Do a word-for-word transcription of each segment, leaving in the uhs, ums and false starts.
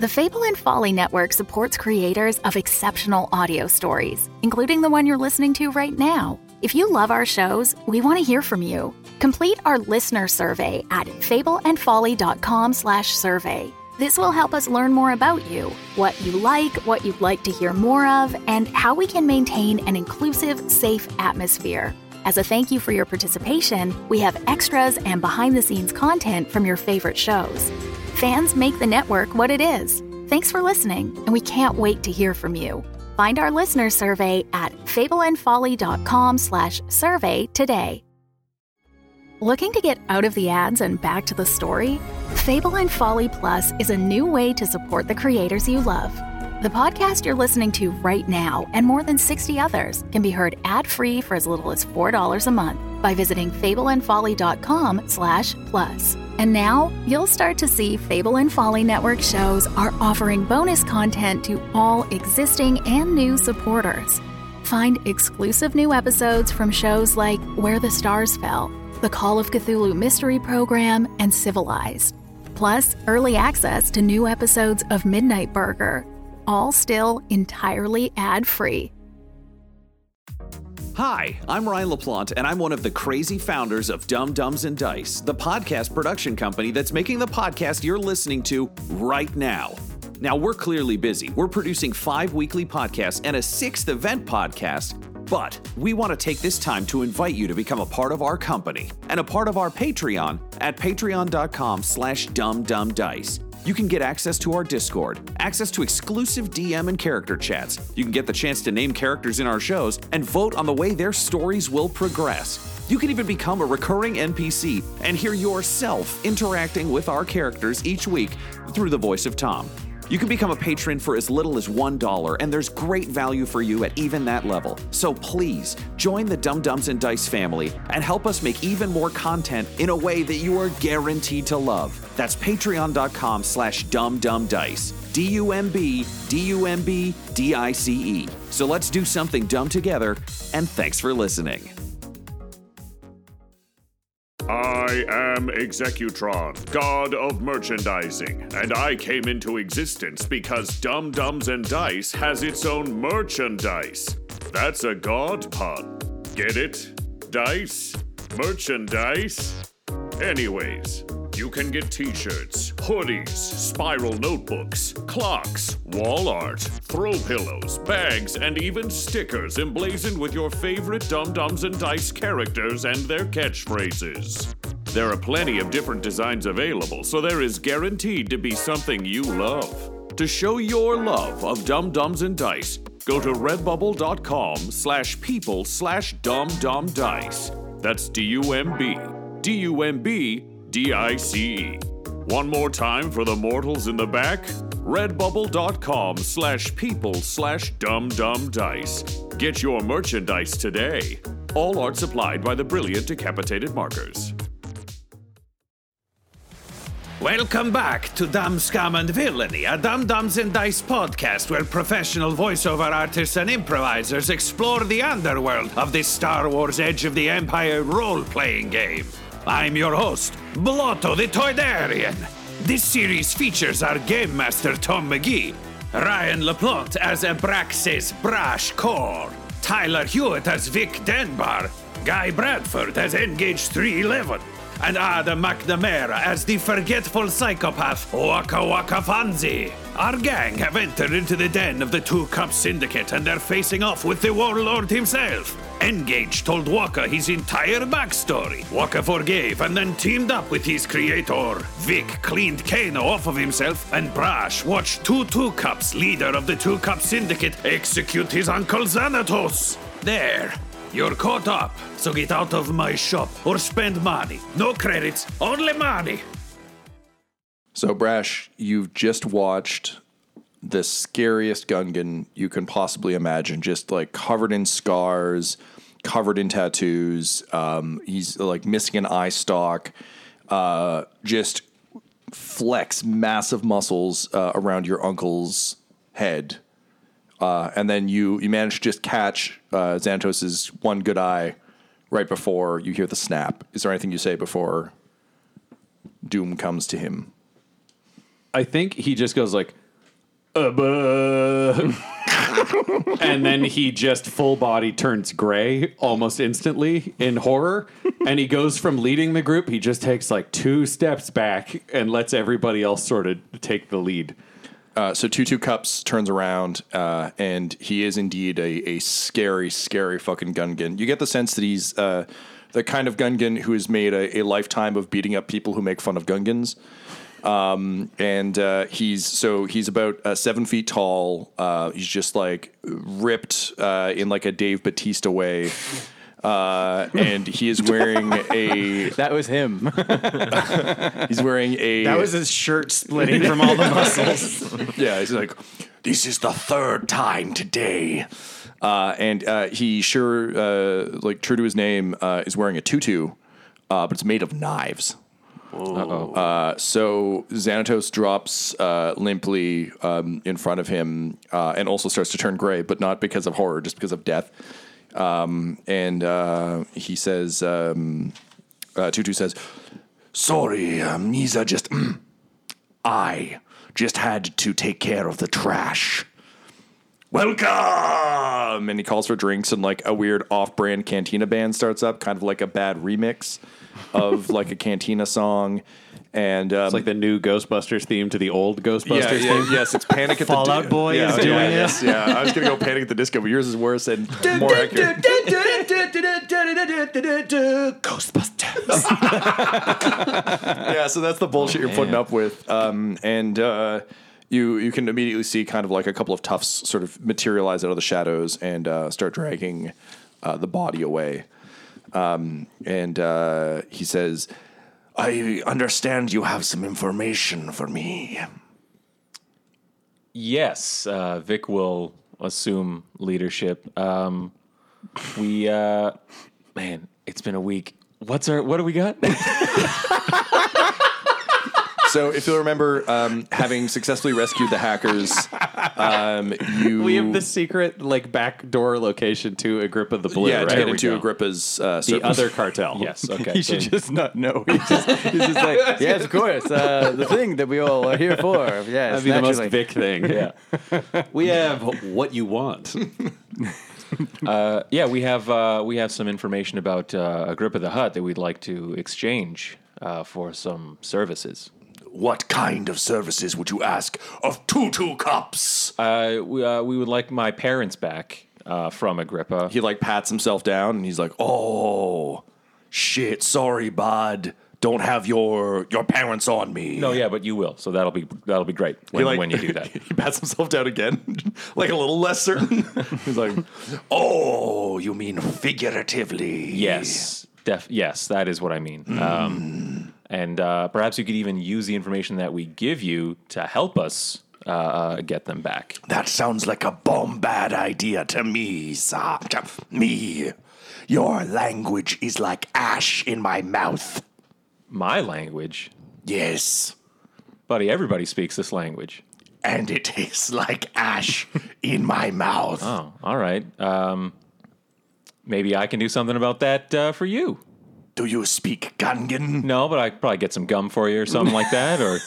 The Fable and Folly Network supports creators of exceptional audio stories, including the one you're listening to right now. If you love our shows, we want to hear from you. Complete our listener survey at fableandfolly.com slash survey. This will help us learn more about you, what you like, what you'd like to hear more of, and how we can maintain an inclusive, safe atmosphere. As a thank you for your participation, we have extras and behind-the-scenes content from your favorite shows. Fans make the network what it is. Thanks for listening, and we can't wait to hear from you. Find our listener survey at fableandfolly.com slash survey today. Looking to get out of the ads and back to the story? Fable and Folly Plus is a new way to support the creators you love. The podcast you're listening to right now and more than sixty others can be heard ad-free for as little as four dollars a month by visiting fableandfolly.com slash plus. And now, you'll start to see Fable and Folly Network shows are offering bonus content to all existing and new supporters. Find exclusive new episodes from shows like Where the Stars Fell, The Call of Cthulhu Mystery Program, and Civilized. Plus, early access to new episodes of Midnight Burger, all still entirely ad-free. Hi, I'm Ryan LaPlante, and I'm one of the crazy founders of Dumb Dumbs and Dice, the podcast production company that's making the podcast you're listening to right now. Now, we're clearly busy. We're producing five weekly podcasts and a sixth event podcast, but we want to take this time to invite you to become a part of our company and a part of our Patreon at patreon.com slash dumbdumbdice. You can get access to our Discord, access to exclusive D M and character chats. You can get the chance to name characters in our shows and vote on the way their stories will progress. You can even become a recurring N P C and hear yourself interacting with our characters each week through the voice of Tom. You can become a patron for as little as one dollar, and there's great value for you at even that level. So please, join the Dumb Dumbs and Dice family and help us make even more content in a way that you are guaranteed to love. That's patreon.com slash dumbdumbdice. D U M B, D U M B, D I C E. So let's do something dumb together, and thanks for listening. I am Executron, god of merchandising, and I came into existence because Dumb Dumbs and Dice has its own merchandise. That's a god pun. Get it? Dice? Merchandise? Anyways, you can get t-shirts, hoodies, spiral notebooks, clocks, wall art, throw pillows, bags, and even stickers emblazoned with your favorite Dumb Dumbs and Dice characters and their catchphrases. There are plenty of different designs available, so there is guaranteed to be something you love. To show your love of Dumb Dumbs and Dice, go to redbubble.com slash people slash dumbdumbdice. That's D U M B, D U M B, D I C E. One more time for the mortals in the back, redbubble.com slash people slash dumbdumbdice. Get your merchandise today. All art supplied by the brilliant Decapitated Markers. Welcome back to Dumb Scum and Villainy, a Dumb Dumbs and Dice podcast where professional voiceover artists and improvisers explore the underworld of this Star Wars Edge of the Empire role-playing game. I'm your host, Blotto the Toydarian. This series features our Game Master Tom McGee, Ryan LaPlante as Abraxas Brash Core, Tyler Hewitt as Vic Denbar, Guy Bradford as Engage three eleven, and Adam McNamara as the forgetful psychopath Waka Waka Fanzi. Our gang have entered into the den of the Two Cup Syndicate and they're facing off with the warlord himself. Engage told Waka his entire backstory. Waka forgave and then teamed up with his creator. Vic cleaned Kano off of himself, and Brash watched two Two Cups, leader of the Two Cup Syndicate, execute his uncle Xanatos. There. You're caught up, so get out of my shop or spend money. No credits, only money. So, Brash, you've just watched the scariest Gungan you can possibly imagine, just like covered in scars, covered in tattoos. Um, he's like missing an eye stalk, uh, just flex massive muscles uh, around your uncle's head. Uh, and then you, you manage to just catch uh, Xanatos' one good eye right before you hear the snap. Is there anything you say before doom comes to him? I think he just goes like, Uh, buh. And then he just full body turns gray almost instantly in horror. And he goes from leading the group, he just takes like two steps back and lets everybody else sort of take the lead. Uh, so Tutu Cups turns around, uh, and he is indeed a, a scary, scary fucking Gungan. You get the sense that he's uh, the kind of Gungan who has made a, a lifetime of beating up people who make fun of Gungans. Um, and uh, he's so he's about uh, seven feet tall. Uh, he's just like ripped uh, in like a Dave Bautista way. Uh, and he is wearing a. That was him. He's wearing a. That was his shirt splitting from all the muscles. Yeah, he's like, this is the third time today. Uh, and uh, he sure, uh, like true to his name, uh, is wearing a tutu, uh, but it's made of knives. Uh-oh. Uh, so Xanatos drops uh, limply um, in front of him uh, and also starts to turn gray, but not because of horror, just because of death. Um, and uh, he says, um, uh, Tutu says, sorry, uh, Misa, just, I just had to take care of the trash. Welcome! And he calls for drinks, and like a weird off-brand Cantina band starts up, kind of like a bad remix of like a Cantina song. And um, It's like the new Ghostbusters theme to the old Ghostbusters yeah, yeah, theme. yes, it's Panic at the Fall Out Boy yeah, is yeah, doing yeah, it. Yes, yeah, I was gonna go Panic at the Disco, but yours is worse and more accurate. Ghostbusters. Yeah, so that's the bullshit Oh, you're putting man. up with, um, and uh, you you can immediately see kind of like a couple of toughs sort of materialize out of the shadows and uh, start dragging uh, the body away. Um, and uh, he says, I understand you have some information for me. Yes, uh, Vic will assume leadership. Um, we, uh, man, it's been a week. What's our? What do we got? So if you'll remember, um, having successfully rescued the hackers, um, you... We have the secret like backdoor location to Agrippa the Blue, yeah, right? to There get we into go. Agrippa's uh, The surface. other cartel. Yes. Okay. He so- should just not know. He's just, he's just like, yes, of course, uh, the thing that we all are here for. Yes, That'd be the most naturally. Vic thing. Yeah. We have what you want. Uh, yeah, we have uh, we have some information about uh, Agrippa the Hutt that we'd like to exchange uh, for some services. What kind of services would you ask of Tutu Cups? Uh, we, uh, we would like my parents back uh, from Agrippa. He like pats himself down and he's like, "Oh, shit, sorry, bud. Don't have your your parents on me." No, yeah, but you will, so that'll be that'll be great when, He, like, when you do that. He pats himself down again, like a little less certain. He's like, "Oh, you mean figuratively?" Yes, def- yes, that is what I mean. Um, and uh, perhaps you could even use the information that we give you to help us uh, uh, get them back. That sounds like a bomb bad idea to me, sir. To me. Your language is like ash in my mouth. My language, Yes. buddy. Everybody speaks this language. And it tastes like ash in my mouth. Oh, all right. Um, maybe I can do something about that uh, for you. Do you speak Gungan? No, but I could probably get some gum for you or something like that, or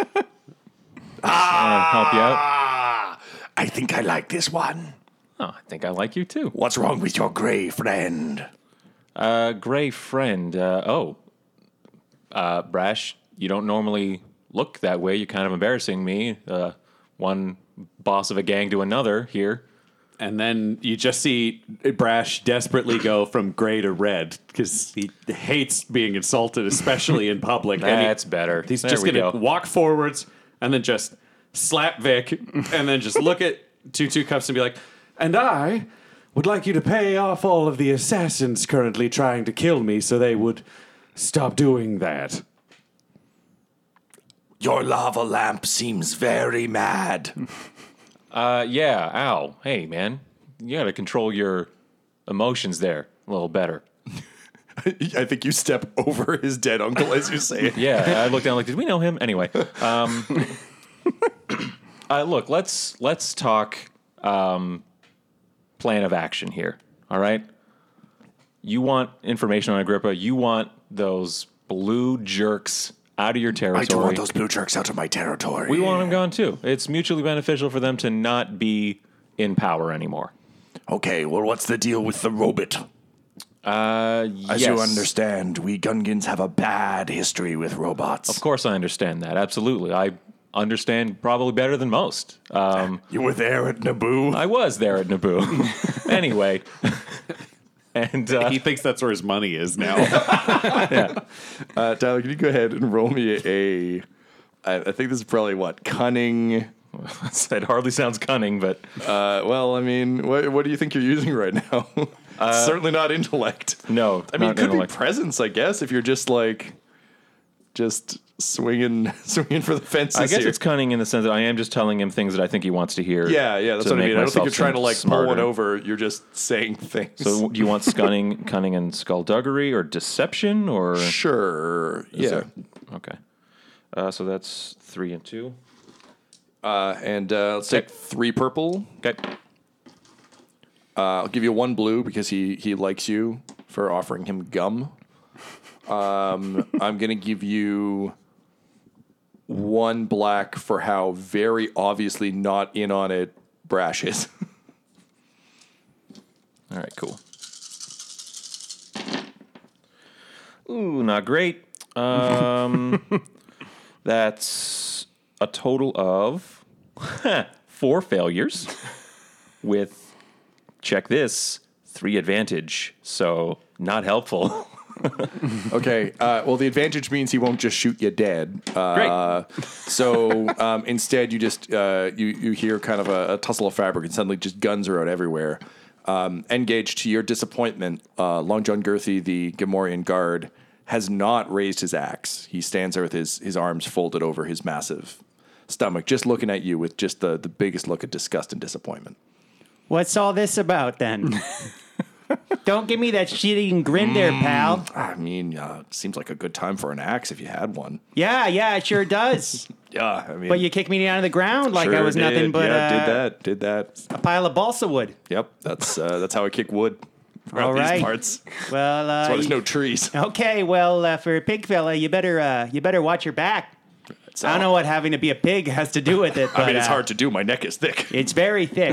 ah, help you out. Ah, I think I like this one. Oh, I think I like you too. What's wrong with your gray friend? Uh, gray friend. Uh, oh, uh, Brash, you don't normally look that way. You're kind of embarrassing me. Uh, one boss of a gang to another here. And then you just see Brash desperately go from gray to red because he hates being insulted, especially in public. And he- That's better. He's There just we going to go. walk forwards and then just slap Vic and then just look at Tutu Cups and be like, and I would like you to pay off all of the assassins currently trying to kill me so they would stop doing that. Your lava lamp seems very mad. Uh, yeah. Ow. Hey, man, you got to control your emotions there a little better. I think you step over his dead uncle as you say it. Yeah, I looked down like, did we know him? Anyway, um, uh, look, let's let's talk um, plan of action here. All right, you want information on Agrippa. You want those blue jerks out of your territory. I do want those blue jerks out of my territory. We want them gone too. It's mutually beneficial for them to not be in power anymore. Okay, well, what's the deal with the robot? Uh, As yes. you understand, we Gungans have a bad history with robots. Of course I understand that. Absolutely. I understand probably better than most. Um, You were there at Naboo? I was there at Naboo. Anyway. And uh, He thinks that's where his money is now. Uh, Tyler, can you go ahead and roll me a? I, I think this is probably what cunning. it hardly sounds cunning, but Uh, well, I mean, what, what do you think you're using right now? Certainly not intellect. no. I mean, not it could intellect. be presence, I guess, if you're just like, just swinging, swinging for the fences. I guess here. it's cunning in the sense that I am just telling him things that I think he wants to hear. Yeah, yeah, that's to what I make mean. I don't think myself you're trying to seem like smarter. pull one over. You're just saying things. So do you want cunning, cunning and skullduggery or deception or? sure, Is yeah. there- Okay. Uh, so that's three and two. Uh, and uh, let's take Okay. three purple. Okay. Uh, I'll give you one blue because he he likes you for offering him gum. Um, I'm gonna give you one black for how very obviously not in on it Brash is. All right, cool. Ooh, not great. Um, that's a total of four failures with, check this, three advantage. So not helpful. Okay. Uh, well, the advantage means he won't just shoot you dead. Uh, so um, instead, you just uh, you you hear kind of a, a tussle of fabric, and suddenly just guns are out everywhere. Um, Engaged, to your disappointment, uh, Long John Girthy, the Gamorrean guard, has not raised his axe. He stands there with his his arms folded over his massive stomach, just looking at you with just the the biggest look of disgust and disappointment. What's all this about then? Don't give me that shitty grin there, pal. I mean, uh, seems like a good time for an axe if you had one. Yeah, yeah, it sure does. Yeah, I mean, But you kicked me down to the ground like I sure was did. nothing but yeah, uh, did that, did that. a pile of balsa wood. Yep, that's uh, that's how I kick wood around All these right. parts. Well, uh, That's why there's you- no trees. okay. Well, uh, for a pig fella, you better uh, you better watch your back. I don't know what having to be a pig has to do with it. But, I mean, it's uh, hard to do. My neck is thick. It's very thick.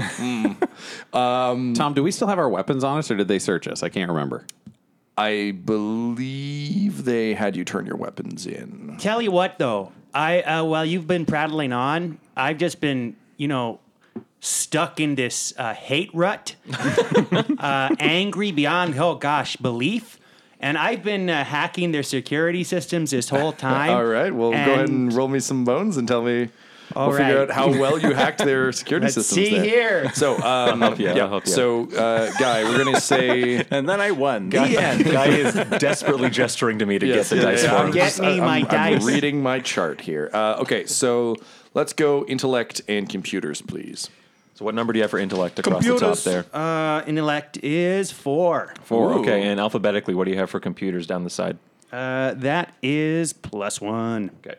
Tom, do we still have our weapons on us, or did they search us? I can't remember. I believe they had you turn your weapons in. Tell you what, though, I uh, while you've been prattling on, I've just been, you know, stuck in this uh, hate rut, uh, angry beyond oh gosh belief, and I've been uh, hacking their security systems this whole time. All right, well, go ahead and roll me some bones and tell me. All we'll figure right. out how well you hacked their security Let's systems. see there. here. So, um, help you out, yeah. I'll help you So, uh, Guy, we're gonna say. And then I won. Guy, The end. Guy is desperately gesturing to me to Yes, get the yeah, dice yeah, for I'm him. Get just- me I'm- my I'm dice. reading my chart here. Uh, okay, so let's go intellect and computers, please. So what number do you have for intellect across Computers. the top there? Uh, intellect is four. Four. Ooh. Okay, and alphabetically, what do you have for computers down the side? Uh, that is plus one. Okay.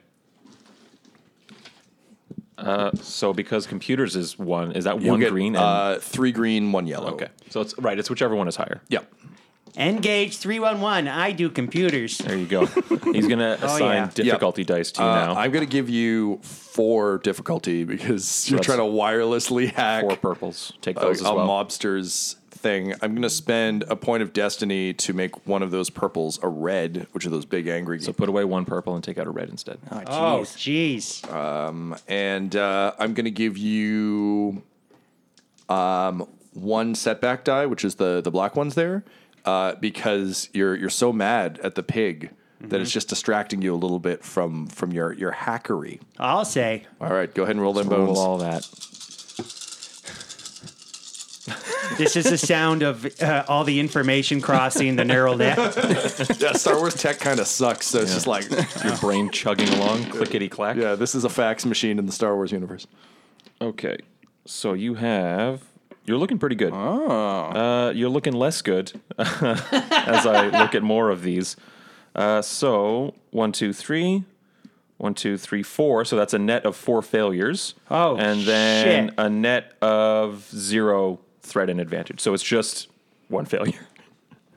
Uh, so because computers is one, is that You one get, green? And, uh, three green, one yellow. okay, so it's right. It's whichever one is higher. Yep. Engage three one one. I do computers. There you go. He's gonna assign Oh, yeah. difficulty dice to you Uh, now. I'm going to give you four difficulty because you're that's trying to wirelessly hack Four purples. Take a, those a as well. mobster's thing. I'm going to spend a point of destiny to make one of those purples a red, which are those big angry. So put away one purple and take out a red instead. Oh, jeez. and uh, I'm going to give you um, one setback die, which is the the black ones there, uh, because you're you're so mad at the pig that it's just distracting you a little bit from from your your hackery. I'll say. All right, go ahead and roll them Roll bones. all that. This is the sound of uh, all the information crossing the neural net. Yeah, Star Wars tech kind of sucks, so it's just like, Your brain chugging along, clickety clack. yeah, this is a fax machine in the Star Wars universe. Okay, so you have. You're looking pretty good. Oh. Uh, you're looking less good as I look at more of these. Uh, so one, two, three. One, two, three, four. So that's a net of four failures. Oh, and then shit. a net of zero threat and advantage. So it's just one failure.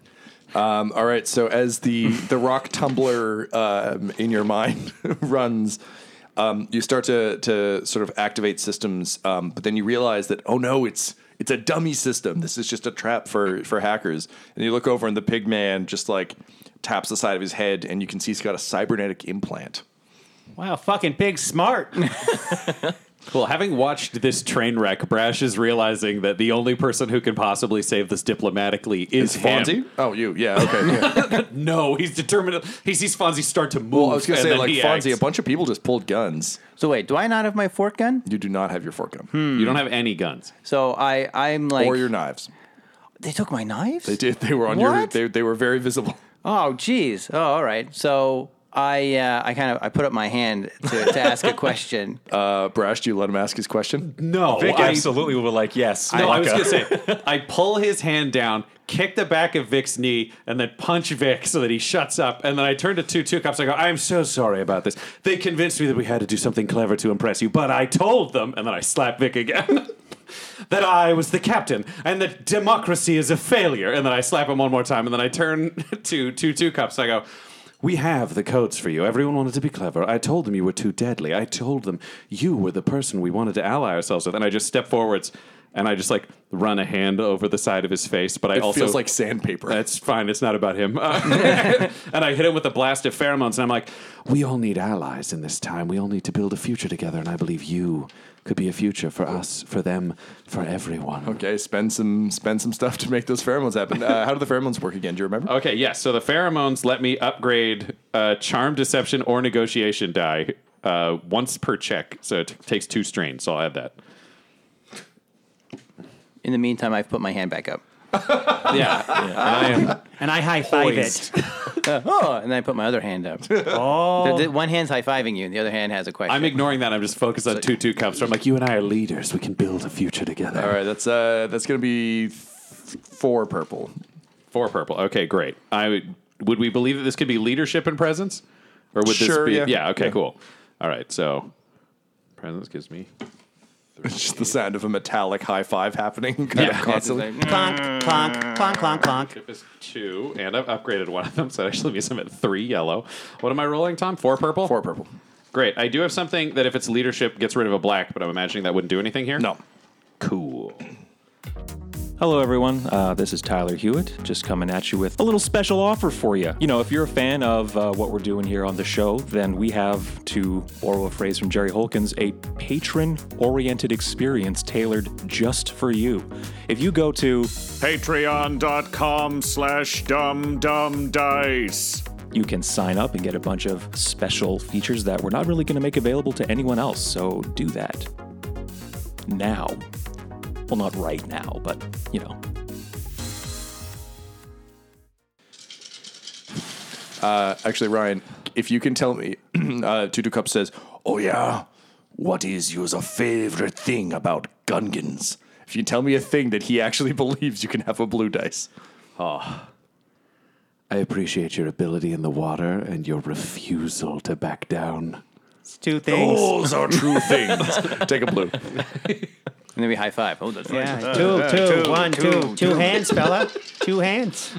Um, all right. So as the the rock tumbler um, in your mind runs, um, you start to to sort of activate systems, um, but then you realize that oh no, it's it's a dummy system. This is just a trap for for hackers. And you look over, and the pig man just like taps the side of his head, and you can see he's got a cybernetic implant. Wow, fucking pig's smart. Well, having watched this train wreck, Brash is realizing that the only person who can possibly save this diplomatically is him. Fonzie? Oh, you. Yeah. Okay. Yeah. No, he's determined. He sees Fonzie start to move. Well, I was going to and say, then like, he Fonzie, acts. a bunch of people just pulled guns. So wait, do I not have my fork gun? You do not have your fork gun. You don't have any guns. So I, I'm like, or your knives. they took my knives? They did. They were on your. What? They, they were very visible. Oh, geez. Oh, all right. So I, uh, I kind of, I put up my hand to, to ask a question. Uh, Brash, do you let him ask his question? No, Vic I, absolutely would like, yes. no, I was Waka. going to say, I pull his hand down, kick the back of Vic's knee, and then punch Vic so that he shuts up. And then I turn to two two cops. I go, I'm so sorry about this. They convinced me that we had to do something clever to impress you, but I told them, and then I slap Vic again, that I was the captain and that democracy is a failure. And then I slap him one more time, and then I turn to two two cops. I go, we have the codes for you. Everyone wanted to be clever. I told them you were too deadly. I told them you were the person we wanted to ally ourselves with. And I just step forwards and I just like run a hand over the side of his face. But I It also feels like sandpaper. That's fine. It's not about him. Uh, and I hit him with a blast of pheromones. And I'm like, we all need allies in this time. We all need to build a future together. And I believe you could be a future for us, for them, for everyone. Okay, spend some spend some stuff to make those pheromones happen. Uh, how do the pheromones work again? Do you remember? Okay, yes. So the pheromones let me upgrade uh, charm, deception, or negotiation die uh, once per check. So it t- takes two strains. So I'll add that. In the meantime, I've put my hand back up. Yeah. And I am And I high five it. Uh, oh, and then I put my other hand up. Oh, The- the one hand's high fiving you, and the other hand has a question. I'm ignoring that. I'm just focused on two two cups. So I'm like, you and I are leaders. We can build a future together. All right, that's uh, that's gonna be th- four purple. Four purple. Okay, great. I would, would we believe that this could be leadership and presence? Or would Sure, this be... yeah. okay, Yeah. cool. All right, so presence gives me... It's just the sound of a metallic high five happening kind of constantly. clonk, clonk, clonk, clonk, clonk. It was two, and I've upgraded one of them, so it actually means I'm at three yellow. What am I rolling, Tom? Four purple? Four purple. Great. I do have something that if it's leadership gets rid of a black, but I'm imagining that wouldn't do anything here? No. Cool. Hello, everyone. Uh, this is Tyler Hewitt, just coming at you with a little special offer for you. You know, if you're a fan of uh, what we're doing here on the show, then we have, to borrow a phrase from Jerry Holkins, a patron-oriented experience tailored just for you. If you go to Patreon.com slash dumdumdice. you can sign up and get a bunch of special features that we're not really going to make available to anyone else. So do that now. Well, not right now, but, you know. Uh, actually, Ryan, if you can tell me, uh, Tutu Cup says, Oh, yeah? What is your favorite thing about Gungans? if you tell me a thing that he actually believes, you can have a blue dice. I appreciate your ability in the water and your refusal to back down. It's two things. Those are true things. Take a blue. And then we high five. Oh, that's Yeah, nice. two, two, one, two, two hands, fella. Two hands.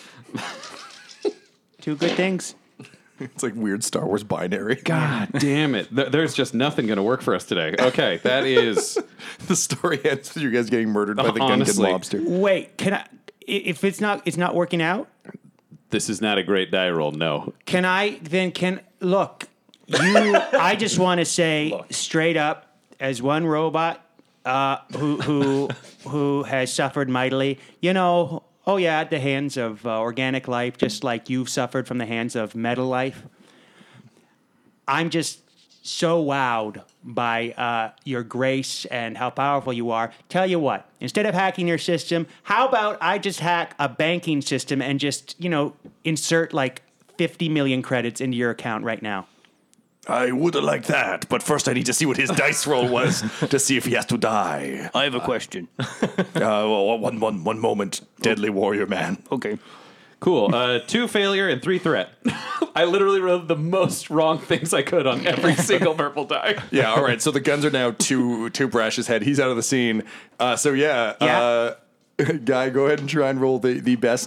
Two good things. It's like weird Star Wars binary. God damn it. Th- There's just nothing going to work for us today. Okay, that is... The story ends with you guys getting murdered by the Honestly. Gungan lobster. Wait, can I? i- If it's not, it's not working out. This is not a great die roll, no. Can I then? Can look? You. I just want to say straight up, as one robot uh, who who who has suffered mightily. You know. Oh yeah, at the hands of uh, organic life, just like you've suffered from the hands of metal life. I'm just so wowed by uh, your grace and how powerful you are. Tell you what, instead of hacking your system, how about I just hack a banking system and just, you know, insert like fifty million credits into your account right now? I would have liked that, but first I need to see what his dice roll was to see if he has to die. I have a question. Uh, well, one, one, one moment, deadly warrior man. Okay. Cool. Uh, two failure and three threat. I literally wrote the most wrong things I could on every single purple die. Yeah, all right. So the guns are now to to Brash's head. He's out of the scene. Uh, so yeah, Yeah. Uh, Guy, go ahead and try and roll the, the best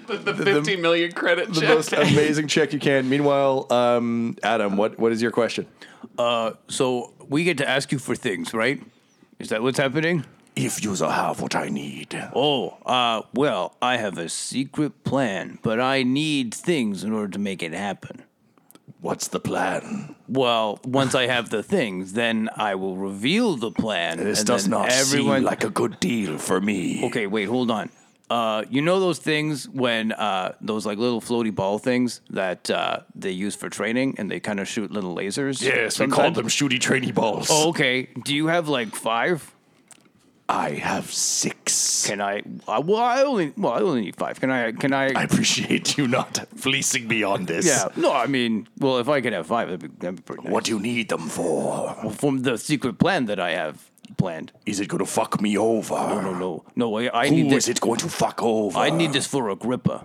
the, the fifty million credit the check. most amazing check you can. Meanwhile, um, Adam, what what is your question? Uh, so we get to ask you for things, right? Is that what's happening? If you have what I need. Oh, uh, well, I have a secret plan, but I need things in order to make it happen. What's the plan? Well, once I have the things, then I will reveal the plan. This and does then not everyone... seem like a good deal for me. Okay, wait, hold on. Uh, you know those things when uh, those like little floaty ball things that uh, they use for training, and they kind of shoot little lasers? Yes, we sometimes? call them shooty trainy balls. Oh, okay. Do you have like five? I have six. Can I? Uh, well, I only. Well, I only need five. Can I? Can I? I appreciate you not fleecing me on this. Yeah. No, I mean, well, if I could have five, that'd be, that'd be pretty nice. What do you need them for? Well, from the secret plan that I have planned. Is it going to fuck me over? No, no, no. No, I, I Who need is this. it going to fuck over? I need this for Agrippa.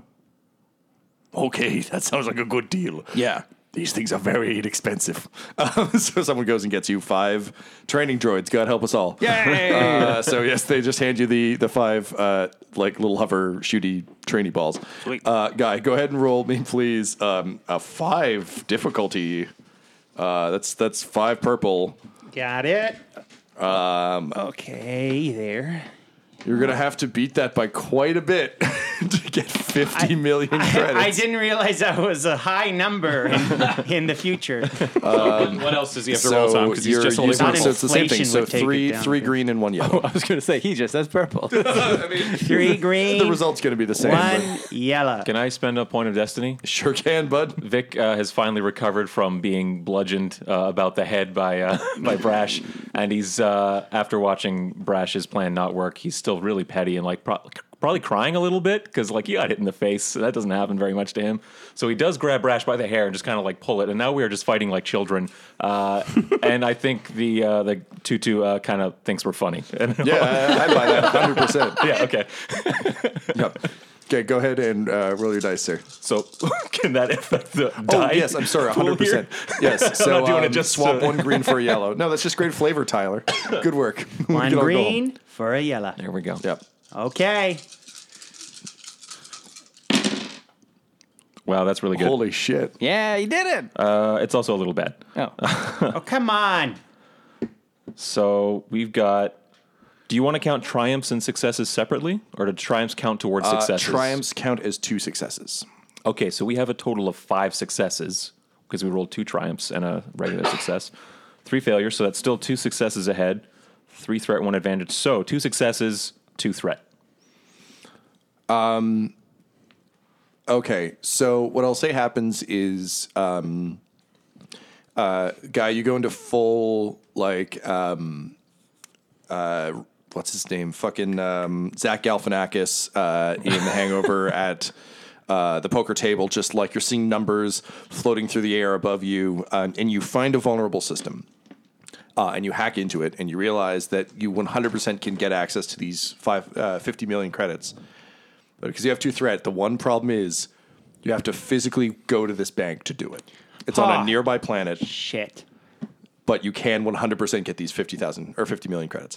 Okay, that sounds like a good deal. Yeah. These things are very inexpensive. Um, so someone goes and gets you five training droids. God help us all. Yay! Uh, so yes, they just hand you the the five uh, like little hover shooty trainy balls. Sweet. Uh, Guy, go ahead and roll me, please. Um, a five difficulty. Uh, that's that's five purple. Got it. Um, Okay, there. You're gonna have to beat that by quite a bit to get fifty million credits. I, I didn't realize that was a high number in, in the future. What else does he have to roll on? Because he's you're just holding using- Not so it's the same thing. inflation So would take three it down three a bit. green and one yellow. I was going to say, he just has purple. Three green, The result's gonna be the same. but- one yellow. Can I spend a point of destiny? Sure can, bud. Vic uh, has finally recovered from being bludgeoned uh, about the head by uh, by Brash, and he's uh, after watching Brash's plan not work, he's still really petty and like pro- probably crying a little bit because like he got hit in the face. So that doesn't happen very much to him. So he does grab Brash by the hair and just kind of like pull it, and now we are just fighting like children. Uh, and I think the uh, the Tutu uh, kind of thinks we're funny. Yeah, I, I buy that one hundred percent. yeah. Okay. Yep. Okay, go ahead and uh, roll your dice, sir. So can that affect the Oh, die yes, I'm sorry, pool one hundred percent. here? Yes, so not doing it um, just swap to- one green for a yellow. No, that's just great flavor, Tyler. Good work. We One can all go home. green for a yellow. There we go. Yep. Okay. Wow, that's really good. Holy shit. Yeah, he did it. Uh, it's also a little bad. Oh. Oh, come on. So we've got. Do you want to count triumphs and successes separately, or do triumphs count towards Uh, successes? triumphs count as two successes. Okay, so we have a total of five successes because we rolled two triumphs and a regular success. Three failures, so that's still two successes ahead. Three threat, one advantage. So two successes, two threat. Okay, so what I'll say happens is, um, uh, Guy, you go into full, like, um, uh, what's his name? Fucking um, Zach Galifianakis uh, in The Hangover at uh, the poker table, just like you're seeing numbers floating through the air above you, uh, and you find a vulnerable system. Uh, and you hack into it, and you realize that you one hundred percent can get access to these five, uh, fifty million credits. But because you have two threat, the one problem is you have to physically go to this bank to do it. It's on Ah. a nearby planet, Shit. but you can one hundred percent get these fifty thousand or fifty million credits.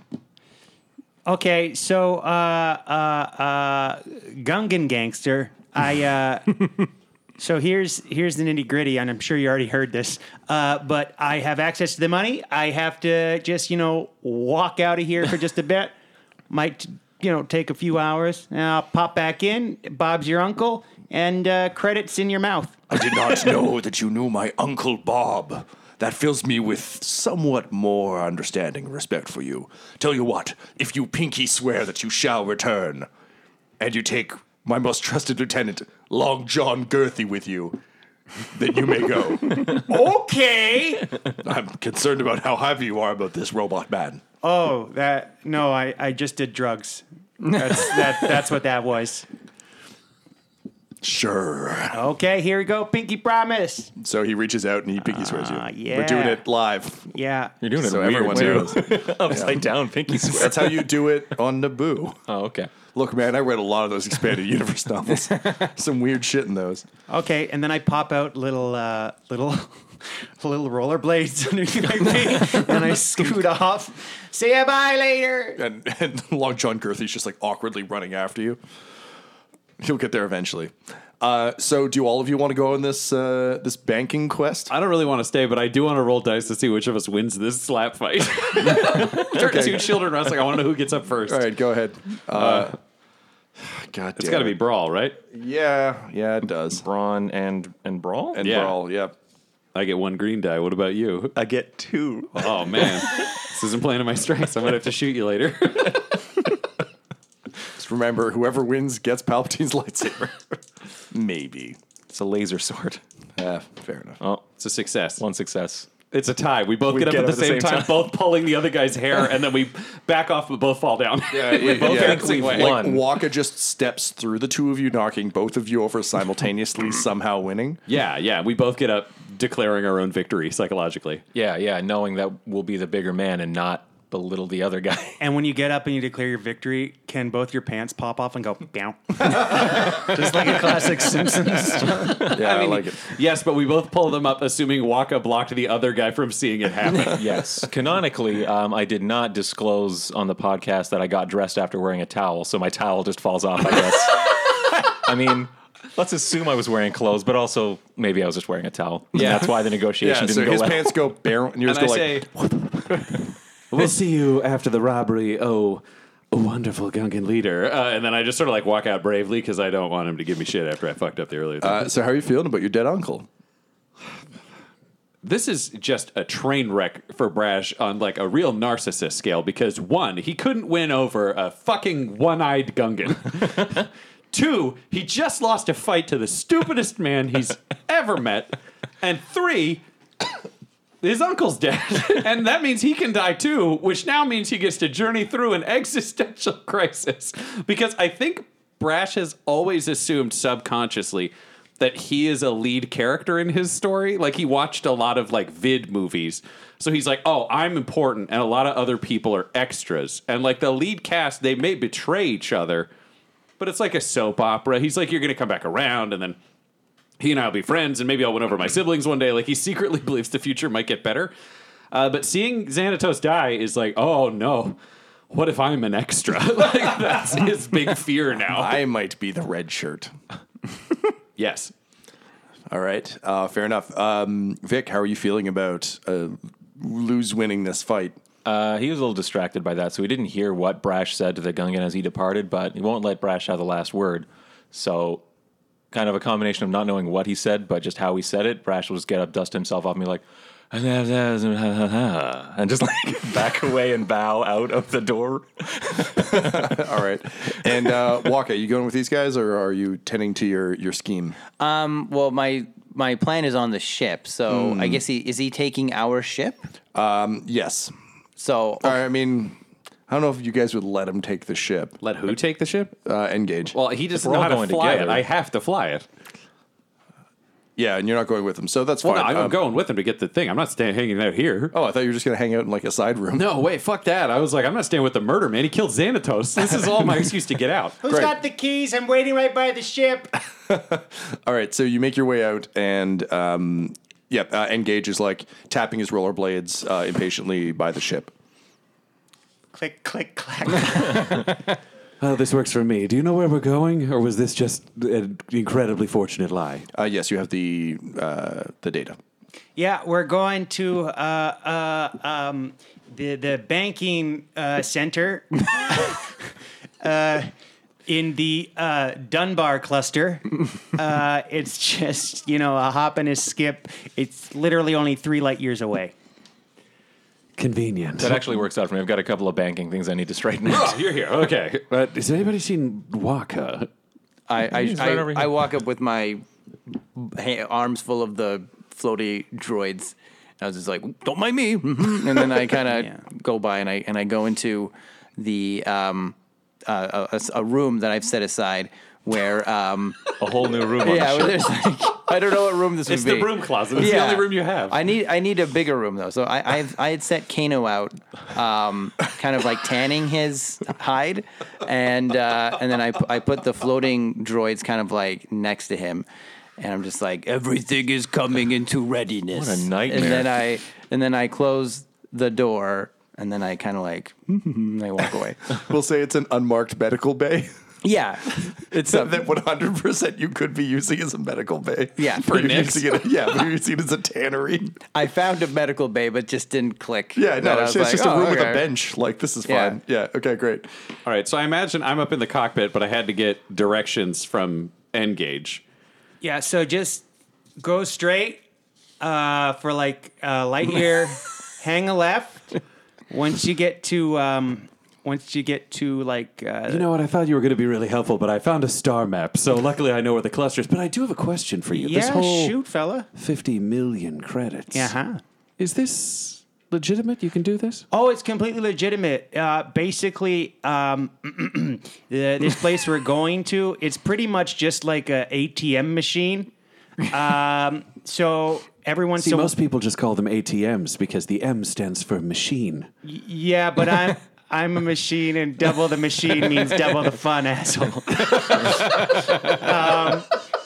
Okay, so uh, uh, uh, Gungan gangster. I uh, so here's here's the nitty gritty, and I'm sure you already heard this. Uh, but I have access to the money. I have to just you know walk out of here for just a bit. Might you know take a few hours. And I'll pop back in. Bob's your uncle, and uh, credits in your mouth. I did not know that you knew my Uncle Bob. That fills me with somewhat more understanding and respect for you. Tell you what, if you pinky swear that you shall return, and you take my most trusted lieutenant, Long John Girthy, with you, then you may go. Okay. I'm concerned about how happy you are about this robot man. Oh, that no, I, I just did drugs. That's that that's what that was. Sure. Okay, here we go. Pinky promise. So he reaches out and he pinky swears you. Ah, yeah. We're doing it live. Yeah. You're doing it So weird, everyone too. knows. Upside down pinky swear. That's how you do it on Naboo. Oh, okay. Look, man, I read a lot of those expanded universe novels. Some weird shit in those. Okay, and then I pop out little uh little little rollerblades underneath my feet and I scoot off. Say bye later. And, and Long John Girthy's just like awkwardly running after you. You'll get there eventually. Uh, so, do all of you want to go on this uh, this banking quest? I don't really want to stay, but I do want to roll dice to see which of us wins this slap fight. There are two children wrestling. I want to know who gets up first. All right, go ahead. Uh, God damn It's got to be Brawl, right? Yeah, yeah, it does. Brawn and and Brawl. And Yeah. Brawl, yep. I get one green die. What about you? I get two. Oh, man. This isn't playing to my strengths. I'm going to have to shoot you later. Just remember, whoever wins gets Palpatine's lightsaber. Maybe. It's a laser sword. Yeah, fair enough. Oh, It's a success. one success. It's a tie. We both We get up get at the up at the same, same time, time. both pulling the other guy's hair, and then we back off, but both fall down. Yeah, we yeah, both yeah. think we win. Like- Like One. Waka just steps through the two of you, knocking both of you over simultaneously, somehow winning. Yeah, yeah. We both get up declaring our own victory psychologically. Yeah, yeah. Knowing that we'll be the bigger man and not belittle the other guy. And when you get up and you declare your victory, can both your pants pop off and go, bow? Just like a classic Simpsons. Yeah, I, like it. Yes, but we both pull them up, assuming Waka blocked the other guy from seeing it happen. Yes. Canonically, um, I did not disclose on the podcast that I got dressed after wearing a towel, so my towel just falls off, I guess. I mean, let's assume I was wearing clothes, but also maybe I was just wearing a towel. Yeah. That's why the negotiation Yeah, didn't so go his well. pants go bare, and yours And go I like, say, we'll see you after the robbery, oh, wonderful Gungan leader. Uh, and then I just sort of like walk out bravely because I don't want him to give me shit after I fucked up the earlier thing. uh, so how are you feeling about your dead uncle? This is just a train wreck for Brash on like a real narcissist scale because one, he couldn't win over a fucking one-eyed Gungan. Two, he just lost a fight to the stupidest man he's ever met. And three, his uncle's dead. And that means he can die too, which now means he gets to journey through an existential crisis. Because I think Brash has always assumed subconsciously that he is a lead character in his story. Like, he watched a lot of, like, vid movies. So he's like, oh, I'm important, and a lot of other people are extras. And, like, the lead cast, they may betray each other, but it's like a soap opera. He's like, you're going to come back around, and then he and I will be friends, and maybe I'll win over my siblings one day. Like, he secretly believes the future might get better. Uh, but seeing Xanatos die is like, oh, no. What if I'm an extra? Like, that's his big fear now. I might be the red shirt. Yes. All right, uh, fair enough. Um, Vic, how are you feeling about uh, Luz winning this fight? Uh, he was a little distracted by that, so he didn't hear what Brash said to the Gungan as he departed, but he won't let Brash have the last word. So, kind of a combination of not knowing what he said, but just how he said it. Brash will just get up, dust himself off, and be like, and just like back away and bow out of the door. All right. And uh, Waka, you going with these guys, or are you tending to your, your scheme? Um, well, my my plan is on the ship, so I guess he is he taking our ship? Um, yes. So I mean, I don't know if you guys would let him take the ship. Let who take the ship? Uh, engage. Well, he doesn't we're know all how to going fly together. it. I have to fly it. Yeah, and you're not going with him, so that's Well, fine. no, I'm Um, going with him to get the thing. I'm not staying hanging out here. Oh, I thought you were just going to hang out in like a side room. No, wait, fuck that. I was like, I'm not staying with the murder man. He killed Xanatos. This is all my excuse to get out. Who's Great. got the keys? I'm waiting right by the ship. All right, so you make your way out, and um, yep, uh, Engage is like tapping his rollerblades uh, impatiently by the ship. Click, click, clack. Oh, this works for me. Do you know where we're going, or was this just an incredibly fortunate lie? Uh, yes, you have the uh, the data. Yeah, we're going to uh, uh, um, the the banking uh, center uh, in the uh, Dunbar cluster. Uh, it's just, you know, a hop and a skip. It's literally only three light years away. Convenient. That actually works out for me. I've got a couple of banking things I need to straighten out. Oh, you're here. Okay. But has anybody seen Waka? I I, He's I, right over here. I walk up with my ha- arms full of the floaty droids. I was just like, "Don't mind me," and then I kind of Yeah. go by and I and I go into the um, uh, a, a room that I've set aside where um, A whole new room on yeah, the where ship. there's like I don't know what room this It's would the be. broom closet. It's the only room you have. I need I need a bigger room though. So I I've, I had set Kano out, um, kind of like tanning his hide, and uh, and then I pu- I put the floating droids kind of like next to him, and I'm just like, everything is coming into readiness. What a nightmare. And then I and then I close the door, and then I kind of like I walk away. We'll say it's an unmarked medical bay. Yeah, it's a, that one hundred percent you could be using as a medical bay. Yeah, for using it. Yeah, but you're using it as a tannery. I found a medical bay, but just didn't click. Yeah, no, That I it's, was it's just like, a room oh, with a okay. bench. Like, this is Yeah. fine. Yeah, okay, great. All right, so I imagine I'm up in the cockpit, but I had to get directions from N-Gage. Yeah, so just go straight uh, for like uh, light year, hang a left. Once you get to, um, once you get to like, uh, You know what? I thought you were going to be really helpful, but I found a star map, so luckily I know where the cluster is. But I do have a question for you. this yeah, whole shoot, fella. fifty million credits. Uh huh. Is this legitimate? You can do this? Oh, it's completely legitimate. Uh, basically, um, the, this place we're going to, it's pretty much just like a A T M machine. Um, so everyone, See, so most people just call them A T Ms because the M stands for machine. yeah, but I'm I'm a machine, and double the machine means double the fun, asshole. um,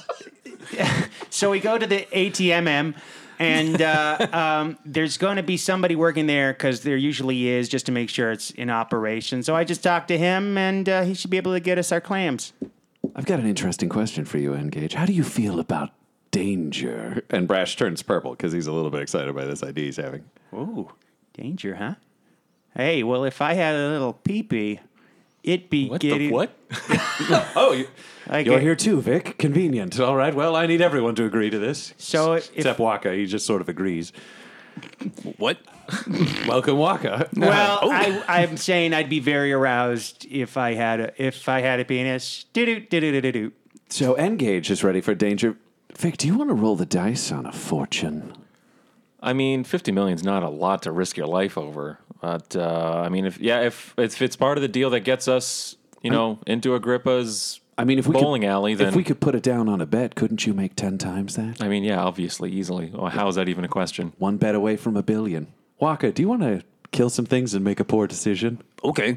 so we go to the A T M M. And uh, um, there's going to be somebody working there because there usually is, just to make sure it's in operation. So I just talked to him, and uh, he should be able to get us our clams. I've got an interesting question for you, N-Gage. How do you feel about danger? And Brash turns purple because he's a little bit excited by this idea he's having. Ooh, danger, huh? Hey, well, if I had a little pee-pee, it'd be What getting... the what? Oh, you, I you're get- here too, Vic. Convenient. All right. Well, I need everyone to agree to this. So if- Except Waka. He just sort of agrees. What? Welcome, Waka. Well, I, I'm saying I'd be very aroused if I had a if I had a penis. Do-do, do-do-do-do-do. So N-Gage is ready for danger. Vic, do you want to roll the dice on a fortune? I mean, fifty million is not a lot to risk your life over. But, uh, I mean, if yeah, if, if it's part of the deal that gets us, you know, into Agrippa's I mean, if we bowling could, alley, then... if we could put it down on a bet, couldn't you make ten times that? I mean, yeah, obviously, easily. Well, how is that even a question? One bet away from a billion. Waka, do you want to kill some things and make a poor decision? Okay.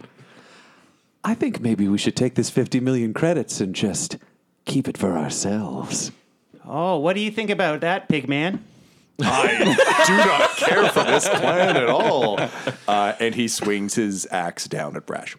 I think maybe we should take this fifty million credits and just keep it for ourselves. Oh, what do you think about that, pig man? I do not care for this plan at all. Uh, and he swings his axe down at Brash.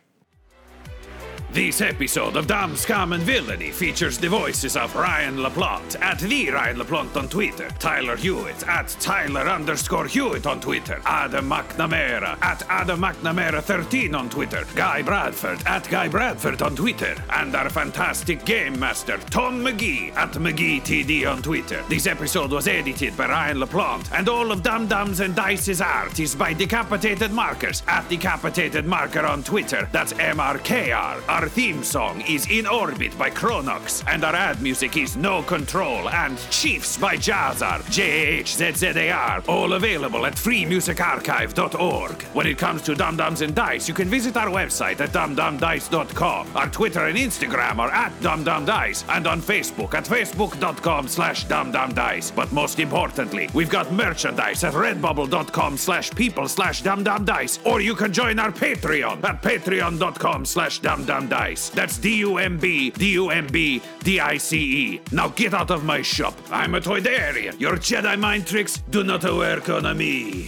This episode of Dumb Scum and Villainy features the voices of Ryan LaPlante at the Ryan LaPlante on Twitter, Tyler Hewitt at Tyler underscore Hewitt on Twitter, Adam McNamara at Adam McNamara thirteen on Twitter, Guy Bradford at Guy Bradford on Twitter, and our fantastic game master, Tom McGee at McGeeTD on Twitter. This episode was edited by Ryan LaPlante, and all of Dum Dums and Dice's art is by Decapitated Markers at Decapitated Marker on Twitter. That's M R K R. Our theme song is In Orbit by Chronox, and our ad music is No Control and Chiefs by Jazzar, J A H Z Z A R, all available at free music archive dot org. When it comes to Dum Dums and Dice, you can visit our website at dum dum dice dot com. Our Twitter and Instagram are at dumdumdice, and on Facebook at facebook dot com slash dumdumdice. But most importantly, we've got merchandise at redbubble dot com slash people slash dumdumdice, or you can join our Patreon at patreon dot com slash dumdumdice. That's D U M B, D U M B, D I C E. Now get out of my shop. I'm a Toydarian. Your Jedi mind tricks do not work on me.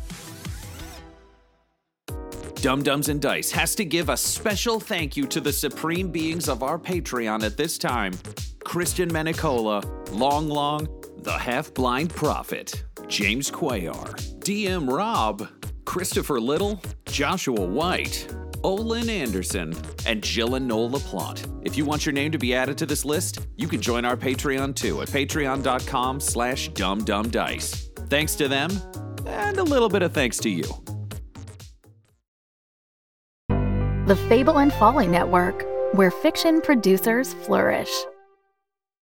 Dum Dums and Dice has to give a special thank you to the supreme beings of our Patreon at this time: Christian Menicola, Long Long, the Half-Blind Prophet, James Cuellar, D M Rob, Christopher Little, Joshua White, Olin Anderson, and Jill and Noel LaPlante. If you want your name to be added to this list, you can join our Patreon too at patreon dot com slash dumdumdice. Thanks to them, and a little bit of thanks to you. The Fable and Folly Network, where fiction producers flourish.